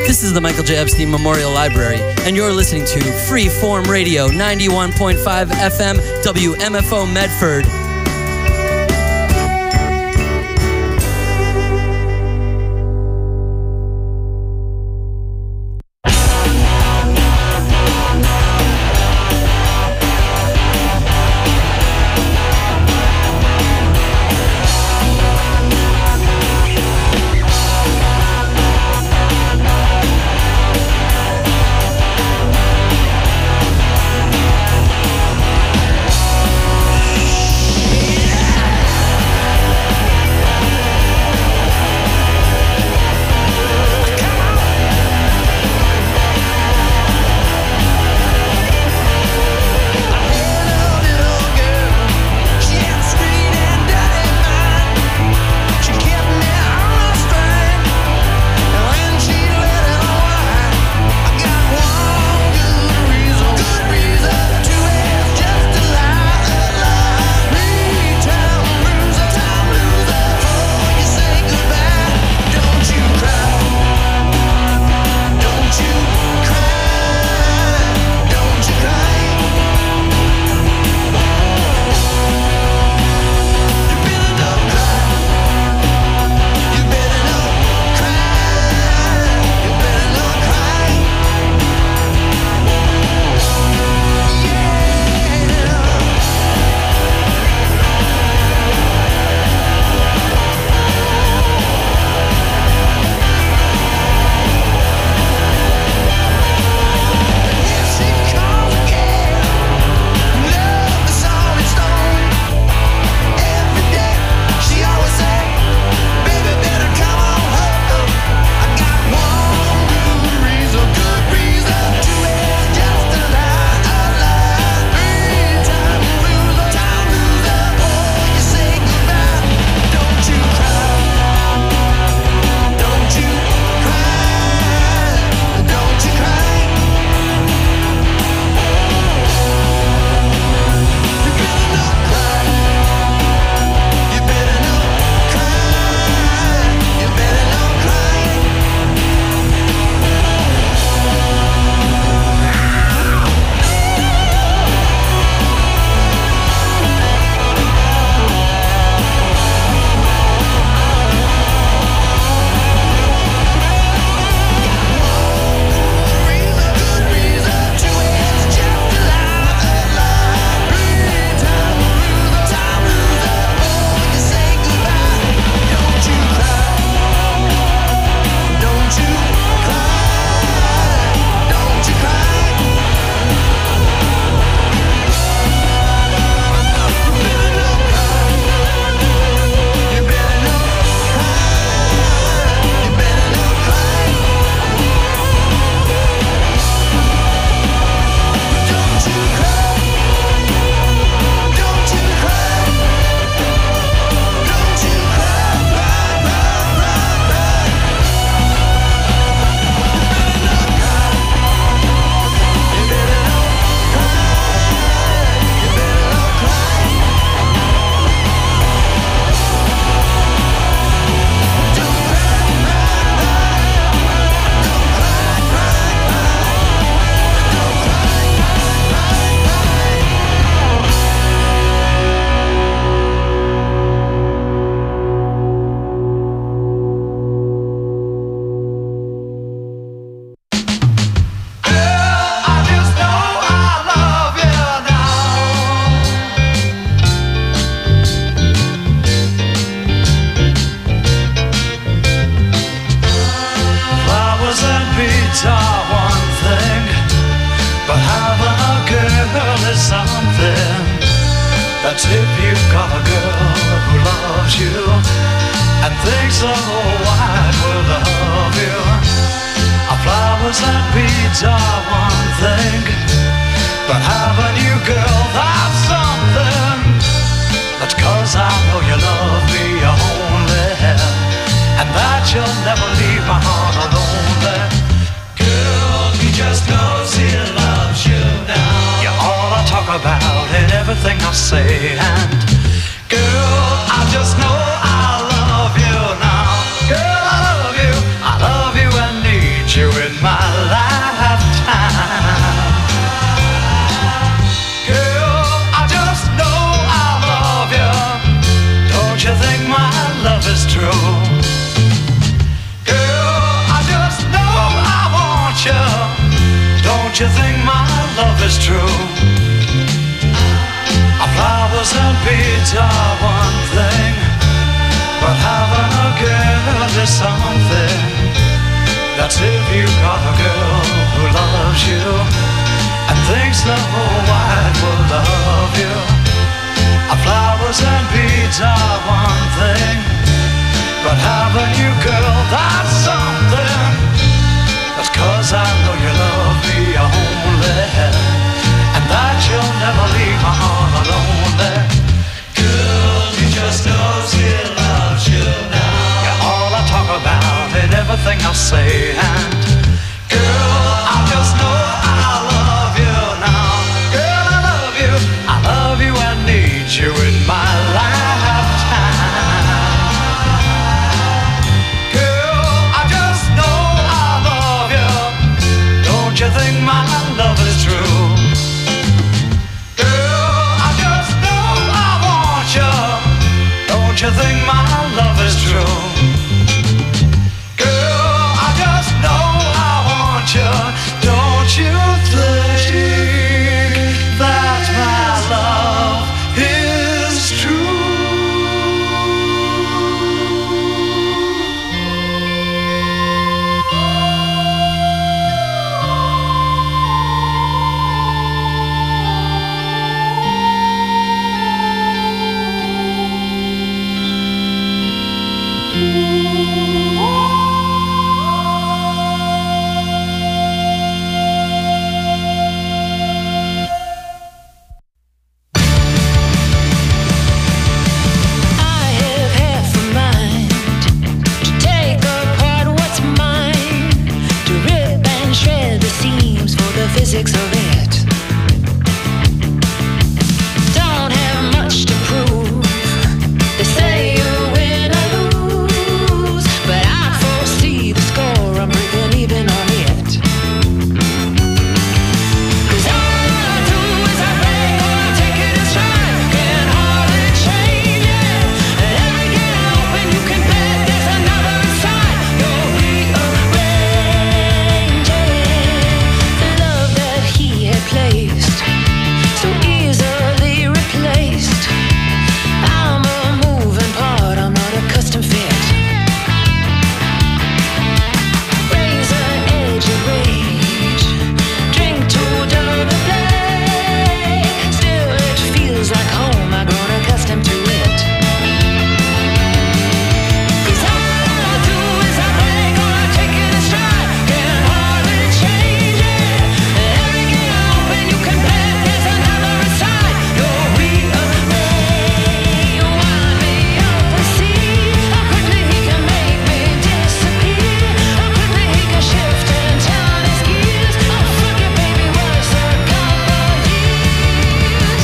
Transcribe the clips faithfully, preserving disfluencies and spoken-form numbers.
This is the Michael J. Epstein Memorial Library, and you're listening to Freeform Radio, ninety-one point five F M, W M F O Medford. That's if you've got a girl who loves you and thinks the whole wide world of you. Flowers and beads are one thing, but having you, girl, that's something. That's 'cause I know you love me only, and that you'll never leave my heart alone. Girl, he just knows he loves you now. You're all I talk about in everything I say, and girl, I just know I love you now. Girl, I love you, I love you and need you. true. Girl, I just know I want you. Don't you think my love is true? Our flowers and beads are one thing, but having a girl is something. That's if you got a girl who loves you and thinks the whole wide world love you. Our flowers and beads are one thing, but having you, girl, that's something. That's 'cause I know you love me only, and that you'll never leave my heart alone there. Girl, he just knows he loves you now. You're all I talk about and everything I say, and girl, I just know I love you now. Girl, I love you, I love you and need you in my lifetime. Girl, I just know I love you. Don't you think my love is true? Girl, I just know I want you. Don't you think my love is true? Girl, I just know I want you. Don't you think that my love is true? Physics of it. Don't have much to prove. They say you win or lose, but I foresee the score. I'm breaking even on it. 'Cause all I do is I play, or I take it as stride. Can hardly change it. And every gate I open, you can bet there's another inside. You'll rearrange it. The love that he had placed, so easily replaced. I'm a moving part, I'm not a custom fit. Razor edge of rage, drink to dull the blade. Still it feels like home, I've grown accustomed to it. 'Cause all I do is I break, or I take it as stride. Can hardly change it. And every gate I open, you can bet there's another inside. You'll rearrange, wind me up and see how quickly he can make me disappear. How quickly he can shift and turn his gears. Oh, fuck it, baby, what's a couple years?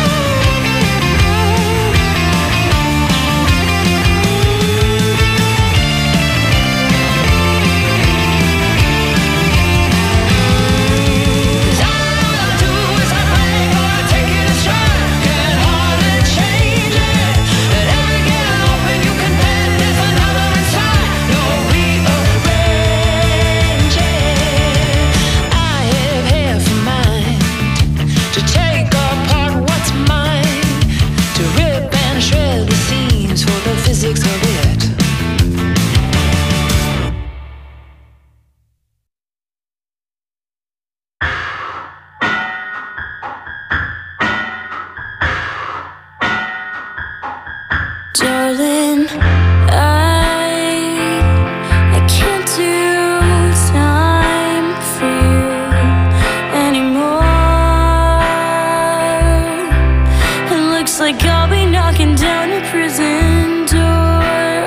Cause all I do is I break, or I take it as stride. Can hardly change it. And every gate I open, you can bet there's another inside. You'll rearrange it. I have half a mind to take apart what's mine, to rip and shred the seams for the physics of it. Darling, I I can't do time for you anymore. It looks like I'll be knocking down your prison door.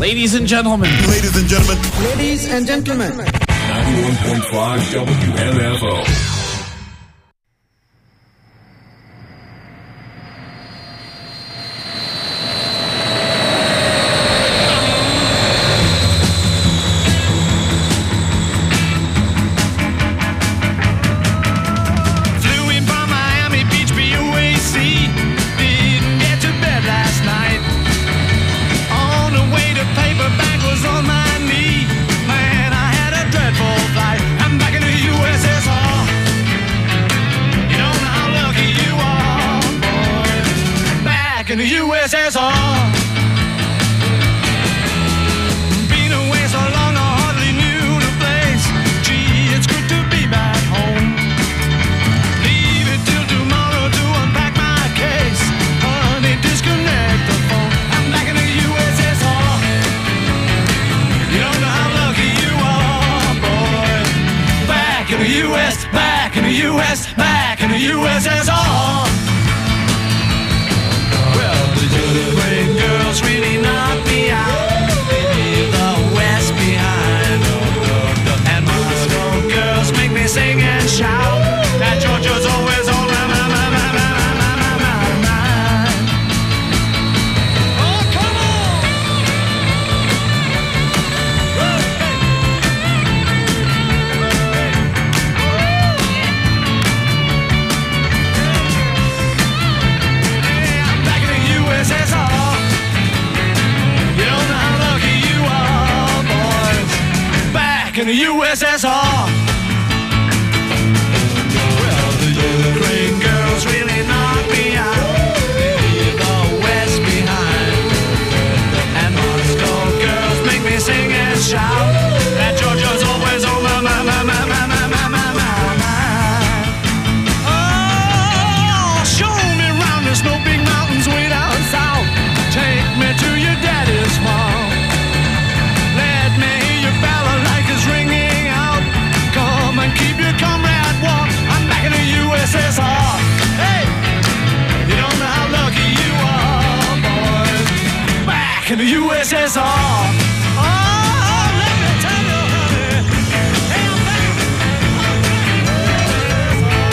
Ladies and gentlemen. Ladies and gentlemen. Ladies and gentlemen. ninety-one point five W M F O. In the U S S R. Been away so long I hardly knew the place. Gee, it's good to be back home. Leave it till tomorrow to unpack my case. Honey, disconnect the phone. I'm back in the U S S R. You don't know how lucky you are, boy. Back in the U S, back in the U S, back in the U S S R. Great girls really knock me out. Leave the West behind. And Moscow girls make me sing and shout. And Georgia's always on my, my, my, my, my, my, my, my mind. Oh, come on! Hey, I'm back in the U S S R. In the U S S R. Well, the Ukraine girls really knock me out. They leave the West behind. And Moscow girls make me sing and shout. And Georgia's always on my, my, my, my, my, my, my, my, my mind. Oh, show me round the snow big mountains way down south. Take me to your daddy's farm. Let me hear your balalaikas ringing out. Come and keep your comrade warm. I'm back in the U S S R. Hey, you don't know how lucky you are, boys. Back in the U S S R. Oh, let me tell you, honey. Hey, I'm back. I'm back in the U S S R.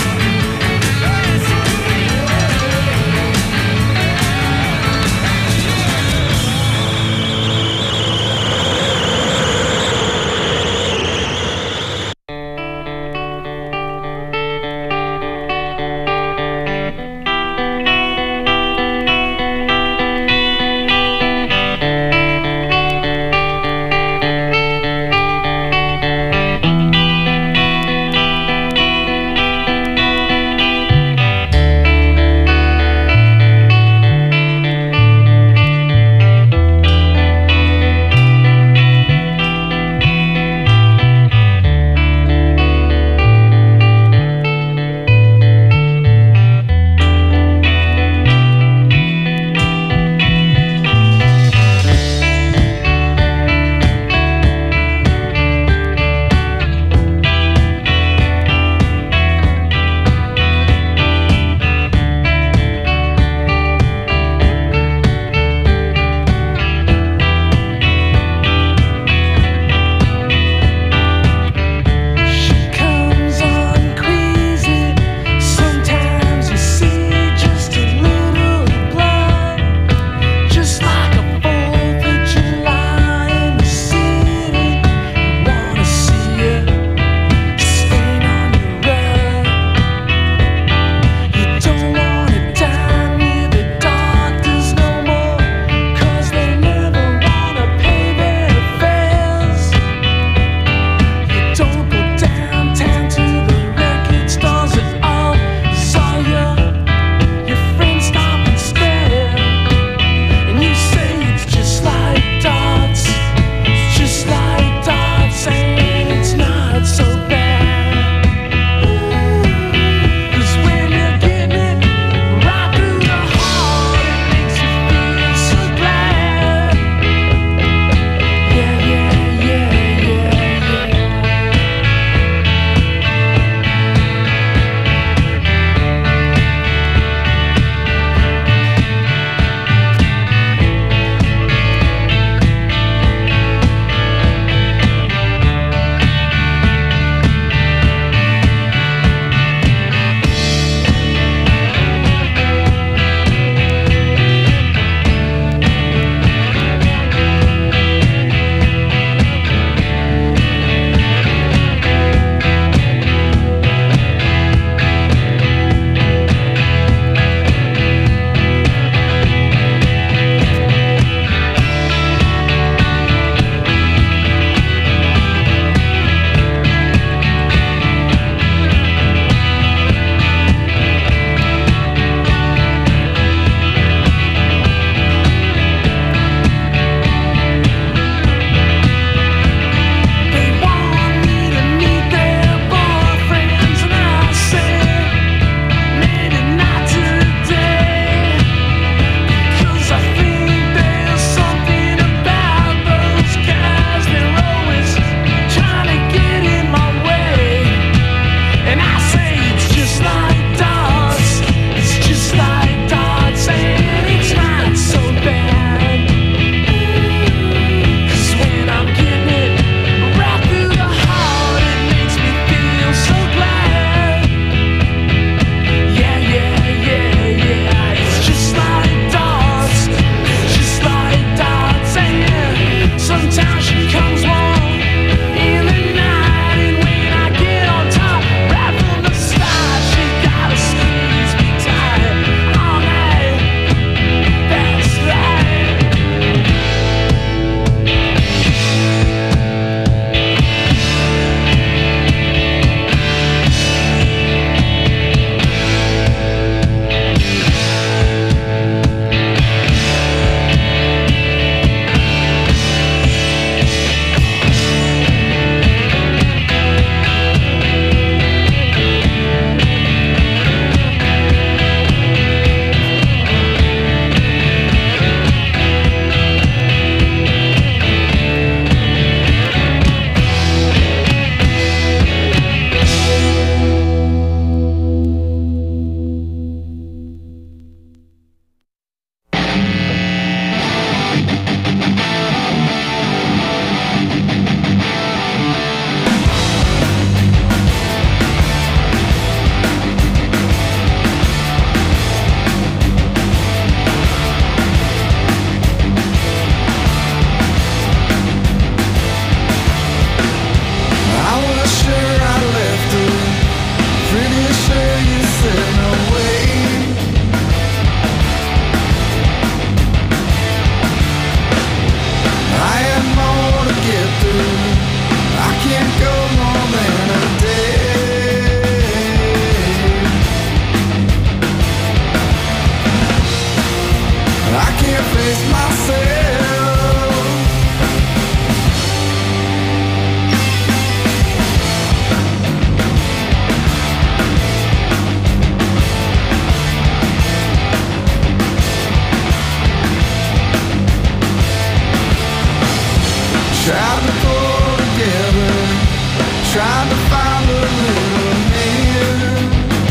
tried to pull together, tried to find a little hand.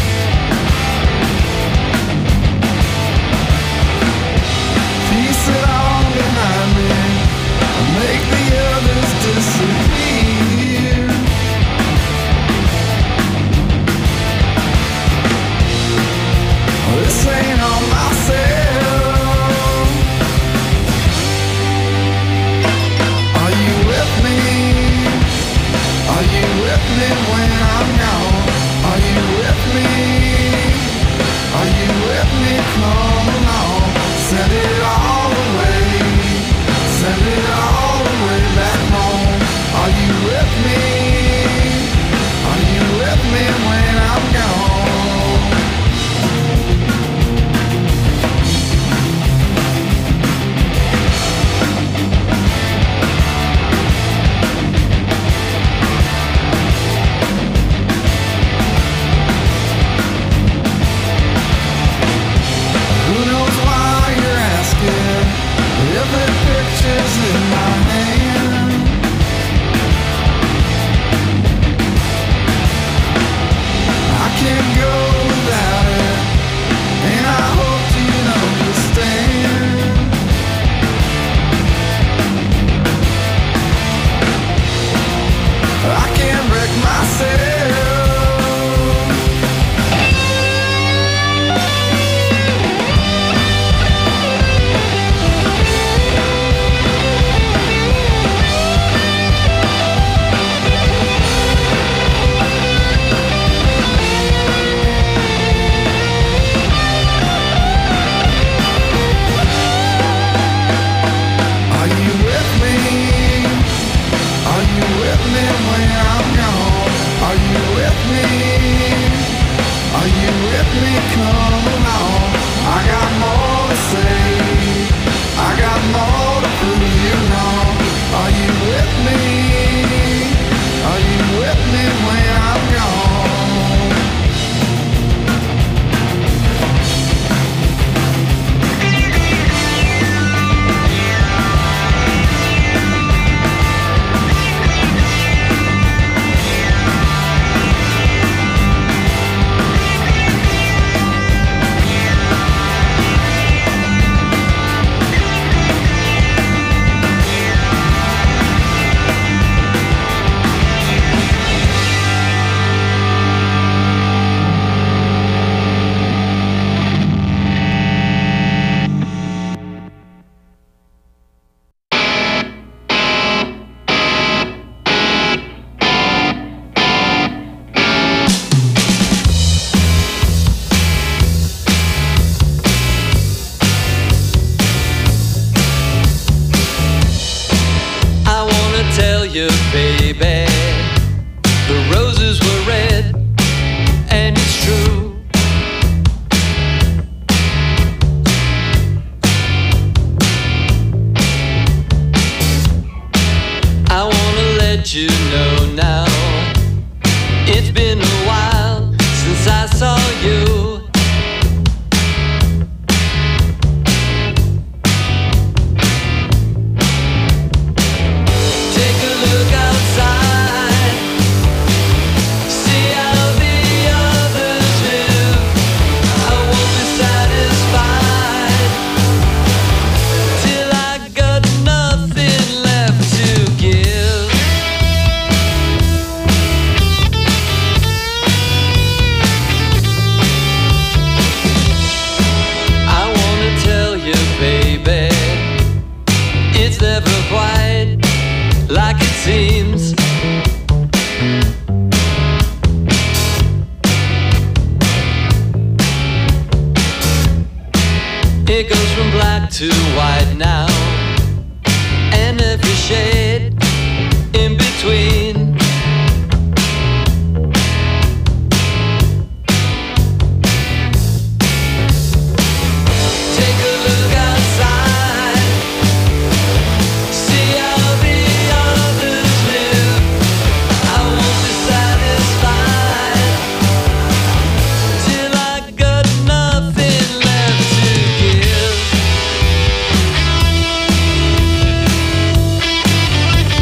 Piece it all behind me, make the others disappear. This ain't on myself. Are you with me? Are you with me when I'm gone? Are you with me? Are you with me? Come along. Send it all away. Send it all the way back home. Are you with me? Are you with me when I'm gone? Who knows why you're asking? Every picture's in my hand. I can't go without it, and I hope you'd understand. I can't break myself. Are you with me? Are you with me when I'm gone? Are you with me? Are you with me? Come along. I got more to say. I got more to prove you wrong. Are you with me? Are you with me when I'm gone? I wanna tell you, baby, the roses were red, and it's true. I wanna let you know now, it's been a while since I saw you. Take a look outside, see how the others live. I won't be satisfied till I got nothing left to give. I wanna tell you, baby, it's never quite like it seems. It goes from black to white now, and every shade in between. Take a look outside, see how the others live. I won't be satisfied till I got nothing left to give.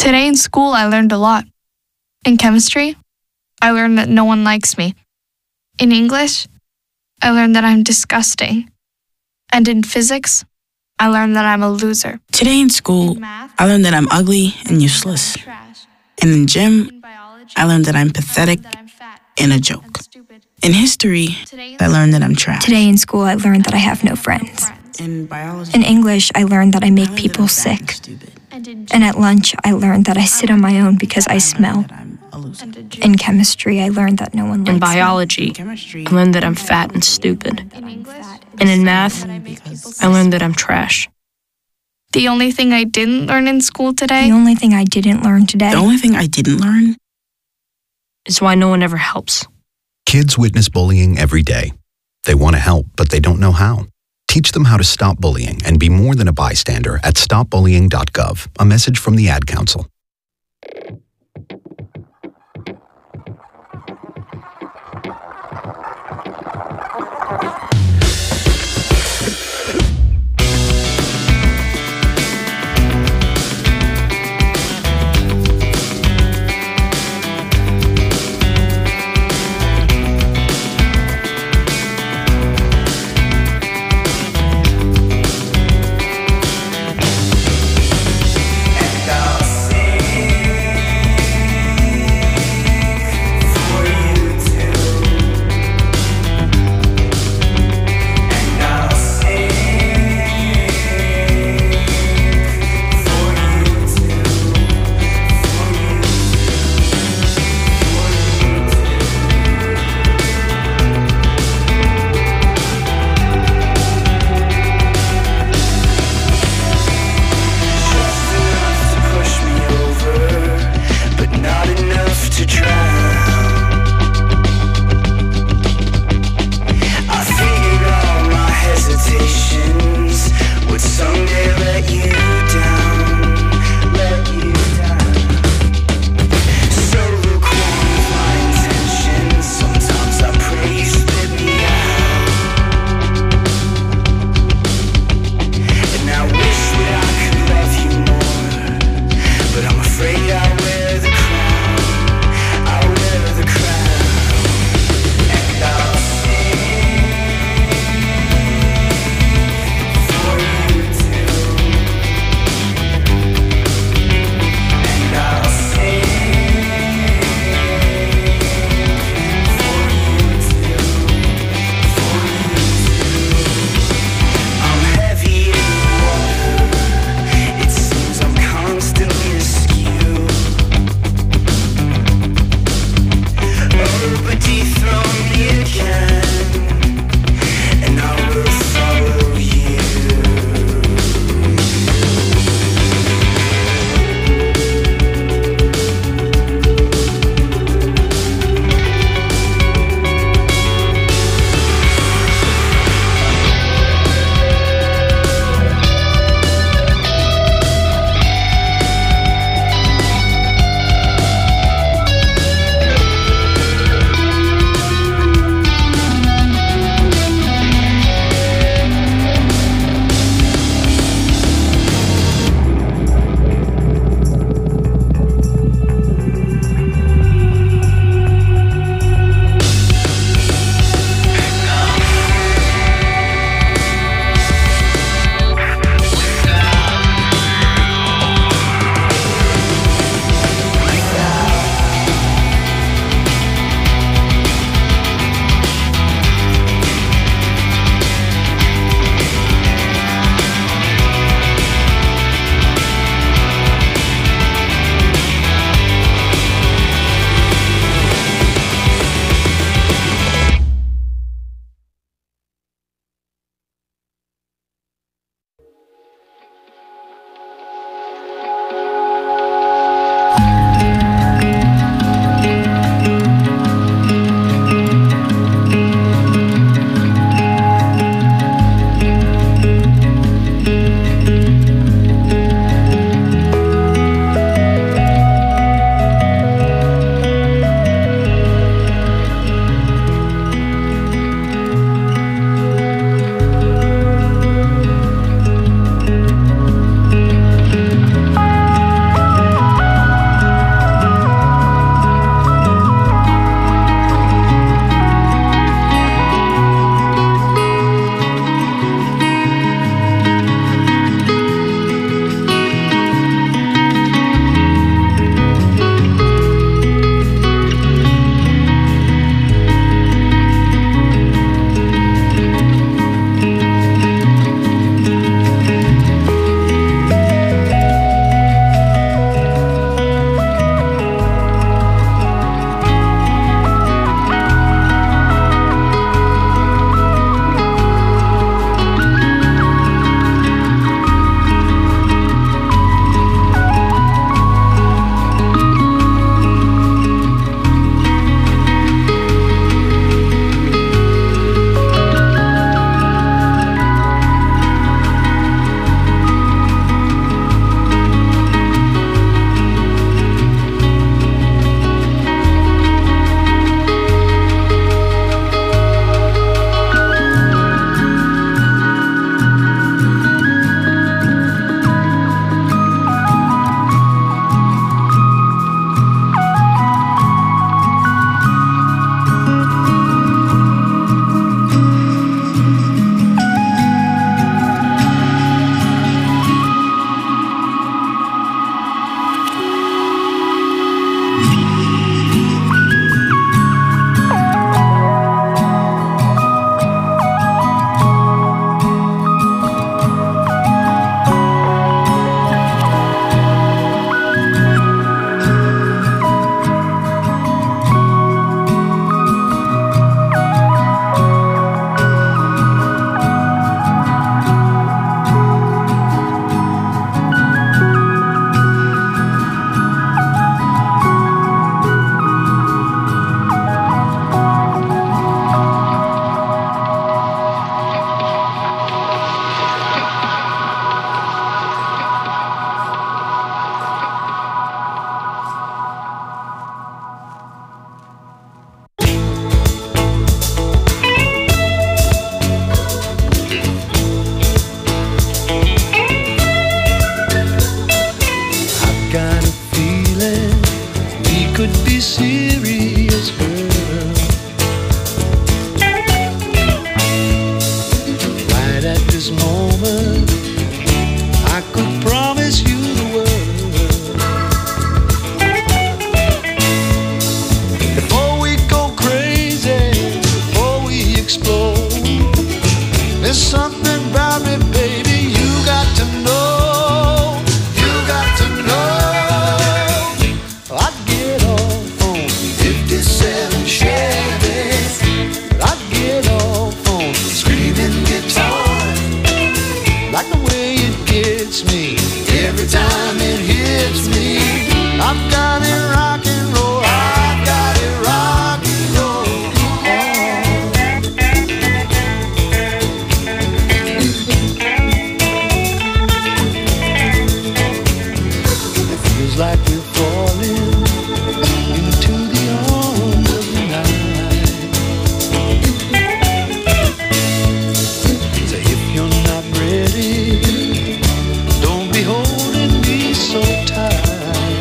Today in school, I learned a lot. In chemistry, I learned that no one likes me. In English, I learned that I'm disgusting. And in physics, I learned that I'm a loser. Today in school, In math, I learned that I'm ugly and useless. trash. And in gym, In biology, I learned that I'm pathetic that I'm fat and a and joke. stupid. In history, Today I learned that I'm trash. Today in school, I learned that I have no friends. In biology, In English, I learned that I I make learned people that I'm fat and sick. stupid. And in And at lunch, I learned that I sit on my own because I smell. That I'm a loser. and in In chemistry, I learned that no one likes In me. biology, In chemistry, I learned that I'm fat and stupid. in English, And in math, that I make people I learned that I'm trash. The only thing I didn't learn in school today The only thing I didn't learn today the only thing I didn't learn Is why no one ever helps. Kids witness bullying every day. They want to help, but they don't know how. Teach them how to stop bullying and be more than a bystander at stop bullying dot gov. A message from the Ad Council. And I'll sing I could promise you the world. Before we go crazy, before we explode, there's something about me, baby, you got to know. You got to know. I'd get off on fifty-seven Chevys. I'd get off on screaming guitar. Like the way it gets me every time it hits me. I've got it rock and roll. I've got it rock and roll. It feels like we're falling into the arms of the night. So if you're not ready, don't be holding me so tight.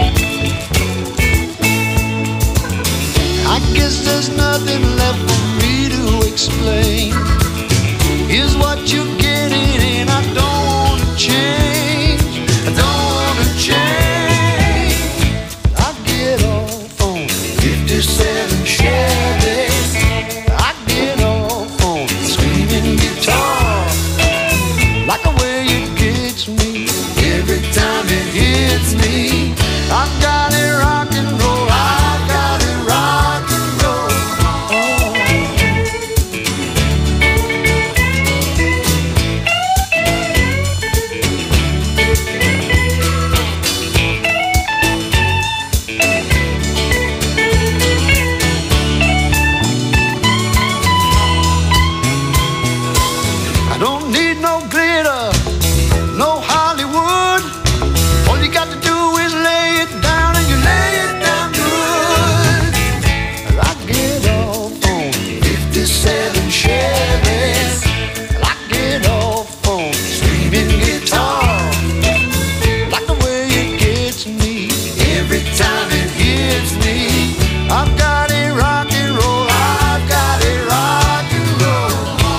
I guess there's nothing left for me to explain. Here's what you're getting, and I don't wanna change. I don't wanna change. I get off on fifty-seven Chevys. I get off on screaming guitar. Like the way it gets me every time it hits me. I've got it rock and roll. I've got it rock and roll. I don't need no glitter, no Hollywood. All you got to do is lay it down, and you lay it down good. I get off on fifty-seven Chevys. I get off on screaming guitar. Like the way it gets me every time it hits me. I've got it rock and roll. I've got it rock and roll.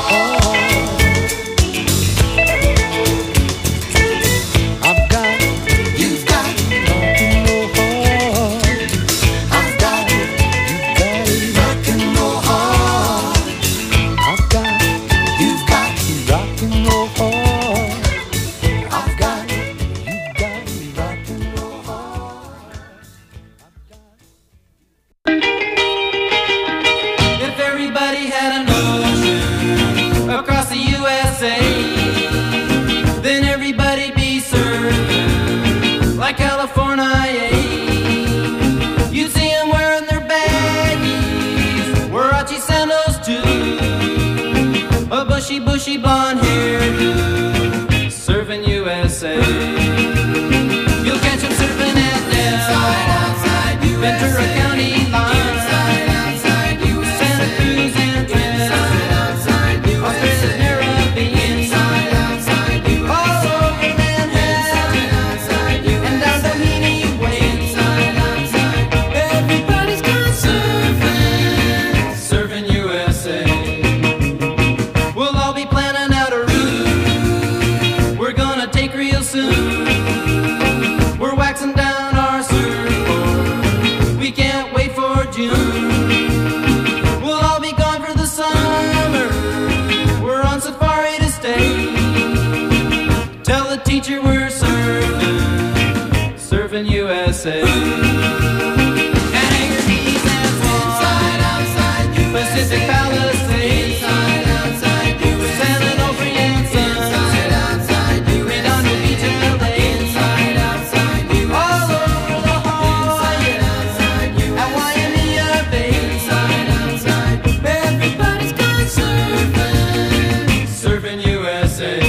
I've got it, you've got it, rock and roll hard. I've got it, you've got it, rock and roll hard. I've got it, you've got it, rock and roll hard. I've got it, you've got it, rock and roll hard. If everybody had an ocean across the U S A, then everybody'd be served like California. You'd see them wearing their baggies, Warachi sandals too, a bushy, bushy blonde hairdo, serving U S A. You'll catch them surfing at Nell, Ventura County line, Santa Cruz and Trinidad, Australia's Caribbean, all over Manhattan, and down Doheny Way. Everybody's gone surfing, serving U S A. We'll all be planning out a route we're gonna take real soon. We're waxing down our surfboard, we can't wait for June. We'll all be gone for the summer, we're on safari to stay. Tell the teacher we're surfing, surfing U S A. And Anchor Keys and Swan, Pacific Palisades, San Onofre and Sons, Redondo Beach and L A, all over La Jolla and Waimea Bay. Everybody's gone surfing, surfing U S A.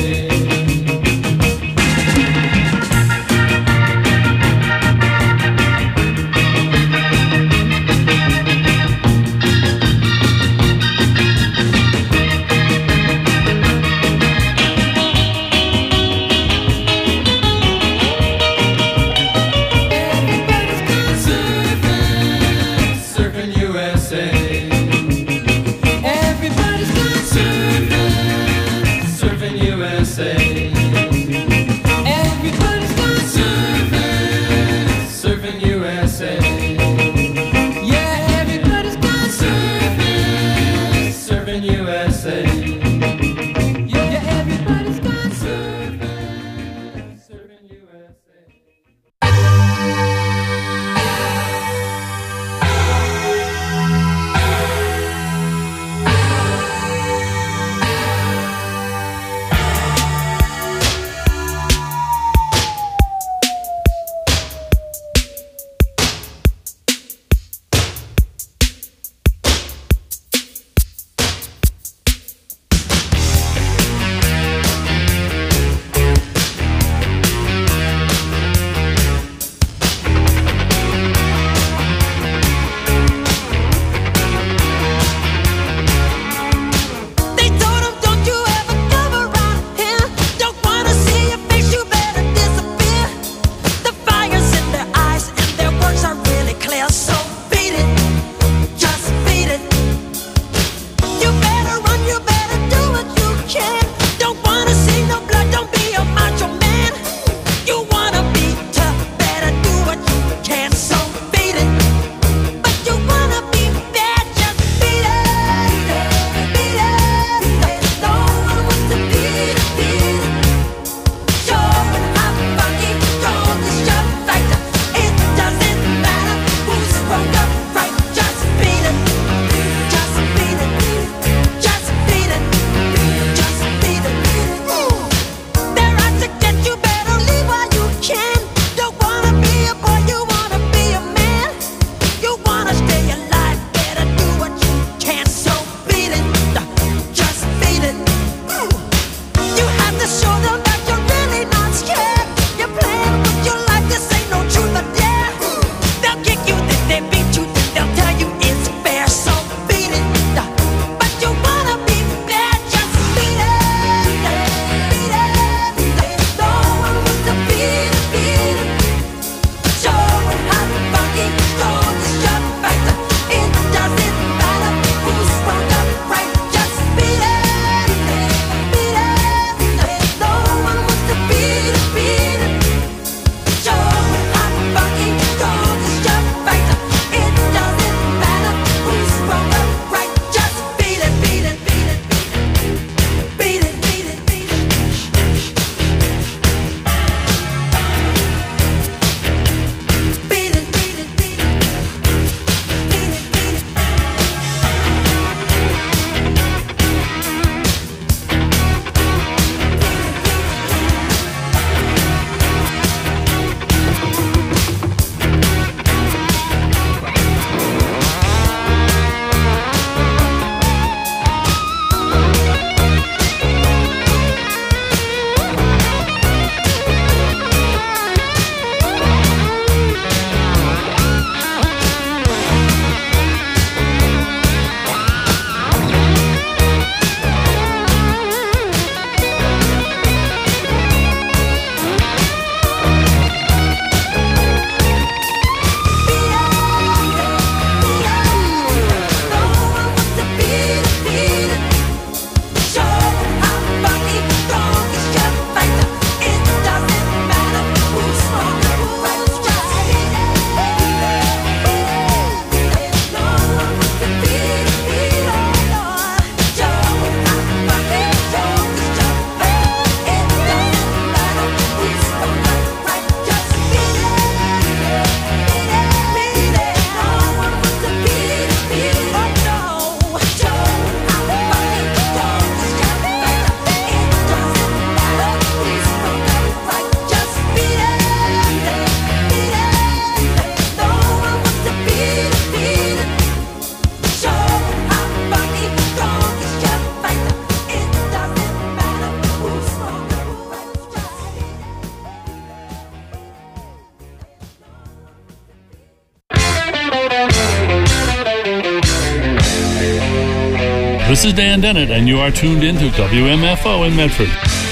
This is Dan Dennett, and you are tuned into W M F O in Medford.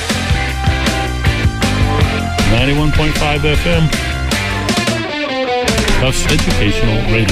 ninety-one point five F M. Tufts Educational Radio.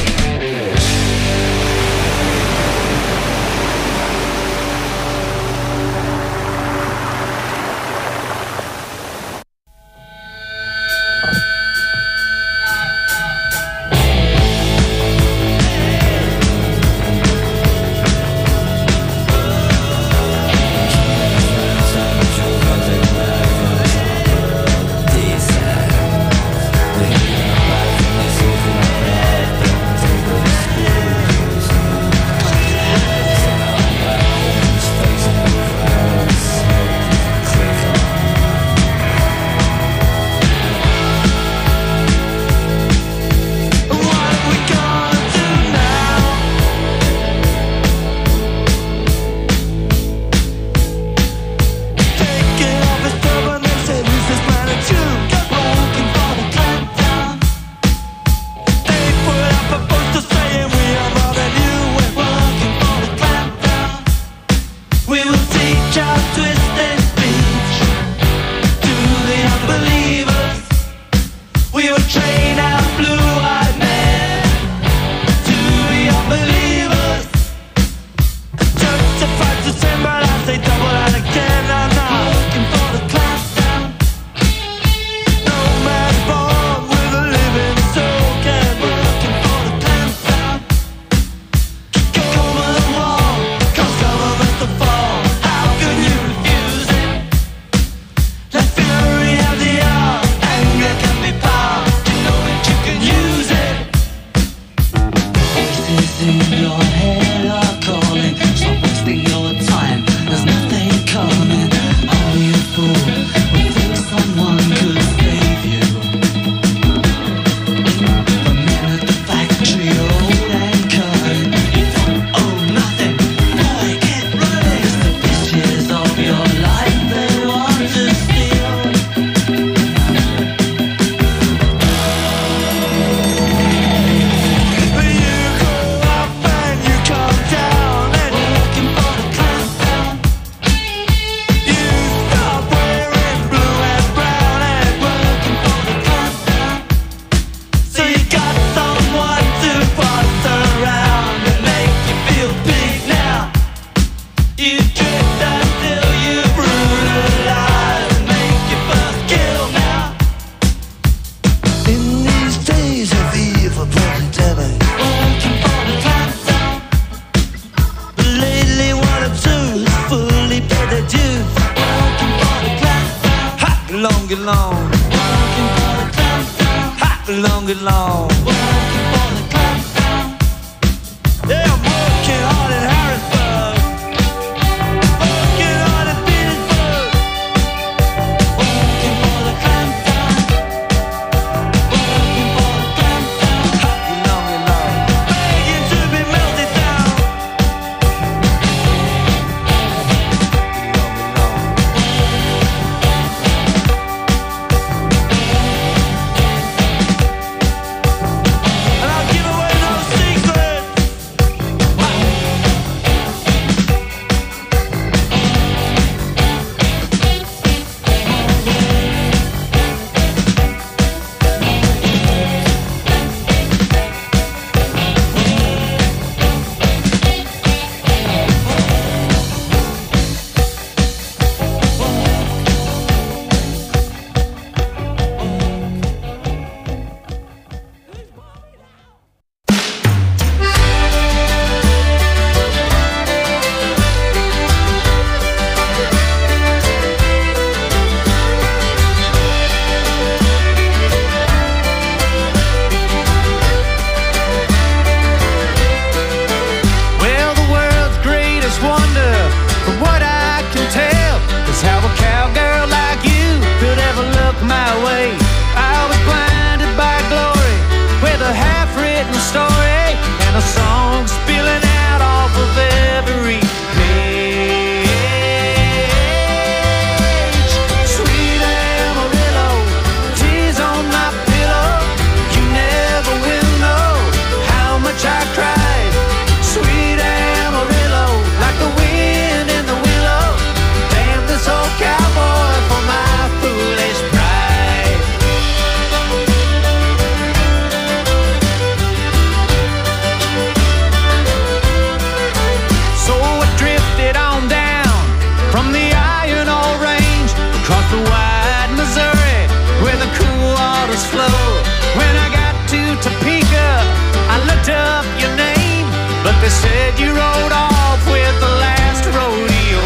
looked up your name, but they said you rode off with the last rodeo.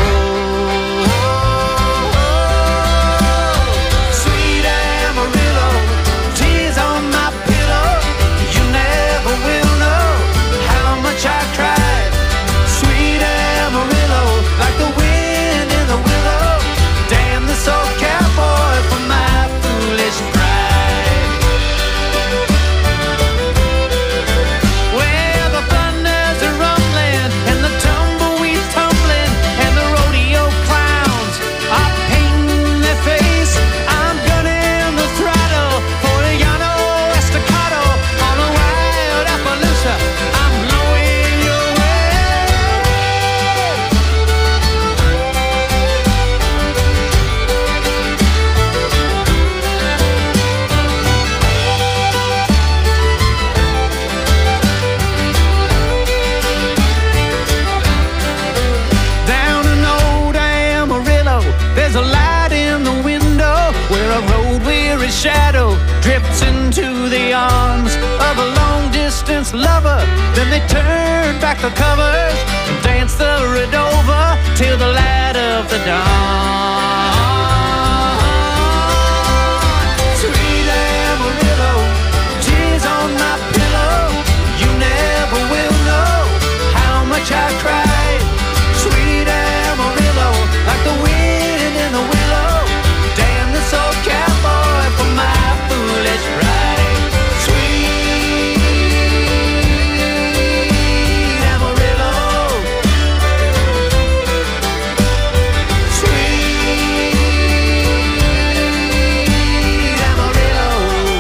Sweet Amarillo, tears on my pillow. You never will know how much I cried. Sweet Amarillo, like the wind in the willow. Damn this old cowboy for my foolish pride. Where the thunders are rumbling and the tumbleweeds tumbling and the rodeo clowns are painting their face, I'm gunning the throttle for a Llano Estacado on a wild Appaloosa. I'm blowing your way. Down in old Amarillo, there's a light in the window where a road-weary shadow drifts into the arms of a long-distance lover. Then they turn back the covers and dance the Redova till the light of the dawn. Sweet Amarillo, tears on my pillow. You never will know how much I cried. Sweet Amarillo, like the wind in the willow. Damn this old cowboy for my foolish pride. Sweet Amarillo, sweet Amarillo.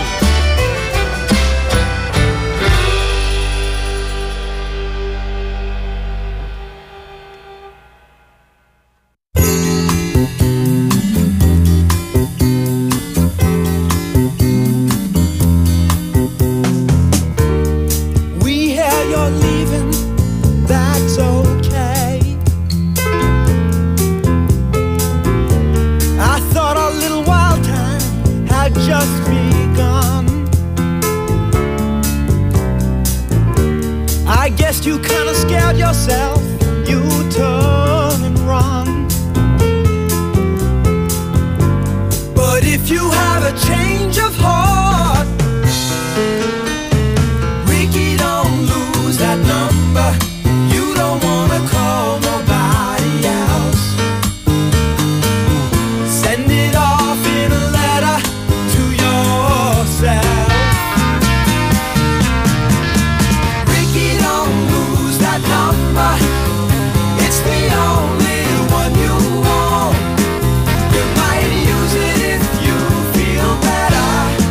We hear you're leaving, that's okay. I thought our little wild time had just begun. I guess you kinda scared yourself, you turn and run. But if you have a change of heart, Ricky, don't lose that number. You don't wanna call nobody else. Send it off in a letter to yourself. Ricky, don't lose that number. It's the only one you want. You might use it if you feel better.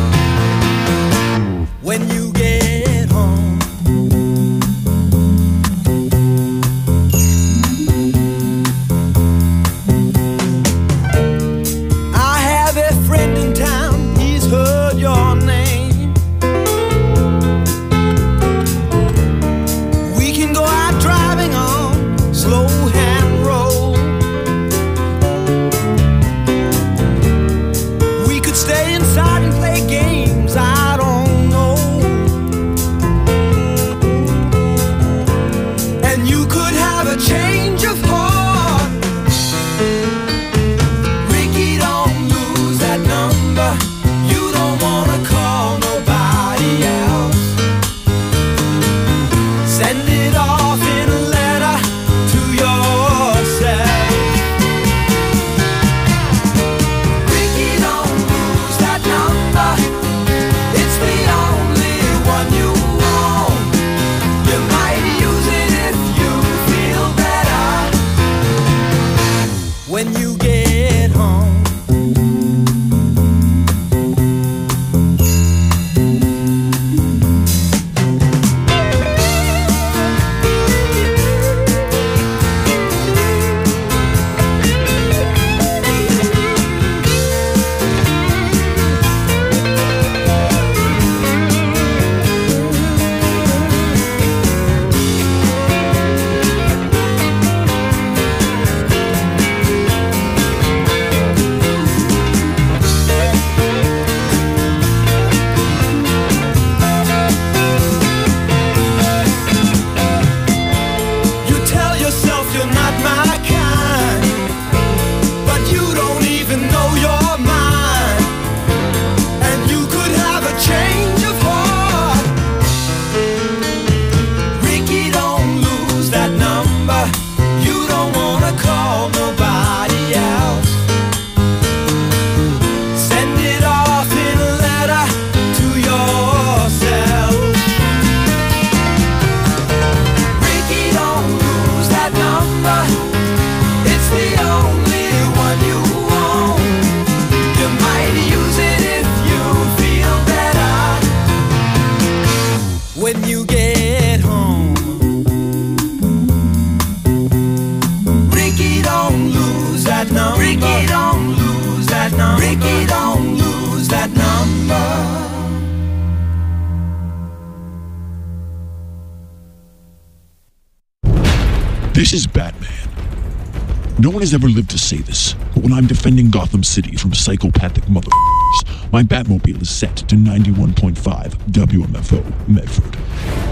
This is Batman. No one has ever lived to say this, but when I'm defending Gotham City from psychopathic motherfuckers, my Batmobile is set to ninety-one point five W M F O Medford.